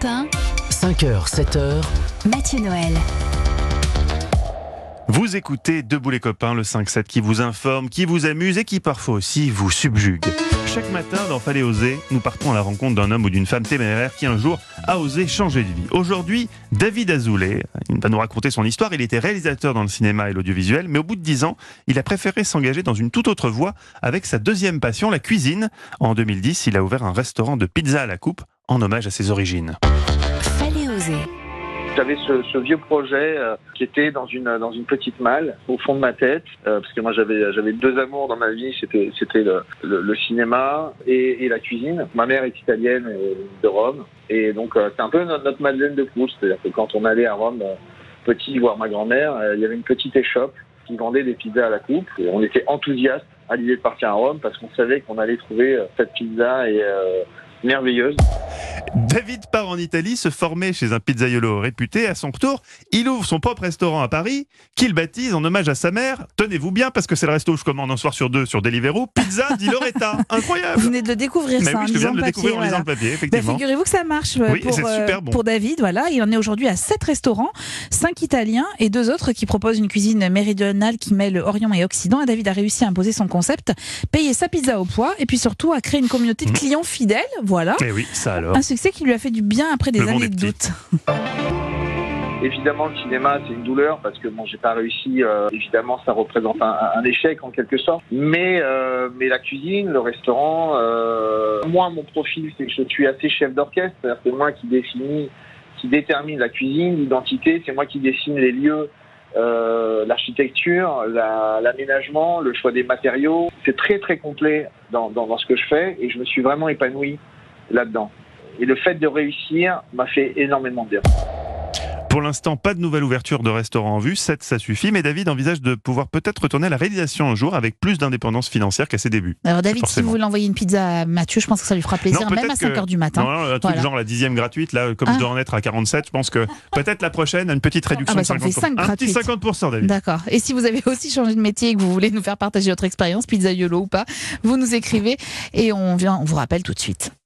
matin, 5h, 7h, Mathieu Noël. Vous écoutez Debout les copains, le 5-7 qui vous informe, qui vous amuse et qui parfois aussi vous subjugue. Chaque matin dans Fallait oser, nous partons à la rencontre d'un homme ou d'une femme téméraire qui un jour a osé changer de vie. Aujourd'hui, David Azoulay, il va nous raconter son histoire. Il était réalisateur dans le cinéma et l'audiovisuel, mais au bout de 10 ans, il a préféré s'engager dans une toute autre voie avec sa deuxième passion, la cuisine. En 2010, il a ouvert un restaurant de pizza à la coupe en hommage à ses origines. Fallait oser. J'avais ce vieux projet qui était dans une petite malle au fond de ma tête, parce que moi j'avais deux amours dans ma vie, c'était le cinéma et la cuisine. Ma mère est italienne de Rome, et donc c'est un peu notre Madeleine de Proust. C'est-à-dire que quand on allait à Rome, petit, voir ma grand-mère, il y avait une petite échoppe qui vendait des pizzas à la coupe. Et on était enthousiastes à l'idée de partir à Rome parce qu'on savait qu'on allait trouver cette pizza merveilleuse. David part en Italie se former chez un pizzaiolo réputé. À son retour, il ouvre son propre restaurant à Paris, qu'il baptise en hommage à sa mère. Tenez-vous bien, parce que c'est le resto où je commande un soir sur deux sur Deliveroo. Pizza di Loretta. Incroyable. Vous venez de le découvrir, Mais ça, oui, en je viens lisant de le le découvrir en papier. lisant le Voilà. papier, effectivement. Figurez-vous que ça marche Oui, c'est super bon. pour David. Voilà, il en est aujourd'hui à 7 restaurants, 5 italiens et 2 autres qui proposent une cuisine méridionale qui mêle Orient et Occident. Et David a réussi à imposer son concept, payer sa pizza au poids et puis surtout à créer une communauté de clients fidèles. Voilà. Mais oui, ça alors. Un succès qui lui a fait du bien après des Le monde années est de petit. doute. Évidemment, le cinéma, c'est une douleur parce que bon, j'ai pas réussi. Évidemment, ça représente un échec en quelque sorte. Mais la cuisine, le restaurant, moi, mon profil, c'est que je suis assez chef d'orchestre. C'est-à-dire que c'est moi qui détermine la cuisine, l'identité. C'est moi qui dessine les lieux, l'architecture, l'aménagement, le choix des matériaux. C'est très très complet dans ce que je fais et je me suis vraiment épanoui là-dedans. Et le fait de réussir m'a fait énormément de bien. Pour l'instant, pas de nouvelle ouverture de restaurant en vue. 7, ça suffit. Mais David envisage de pouvoir peut-être retourner à la réalisation un jour avec plus d'indépendance financière qu'à ses débuts. Alors David, si Forcément. vous voulez envoyer une pizza à Mathieu, je pense que ça lui fera plaisir, Non, même à peut-être 5h du matin. Non, un truc Voilà. genre la 10e gratuite, là, comme je dois en être à 47, je pense que peut-être la prochaine, une petite réduction de ça en fait 50%. 5 Un petit gratuites. 50%, David. D'accord. Et si vous avez aussi changé de métier et que vous voulez nous faire partager votre expérience, pizzaiolo ou pas, vous nous écrivez et on vous rappelle tout de suite.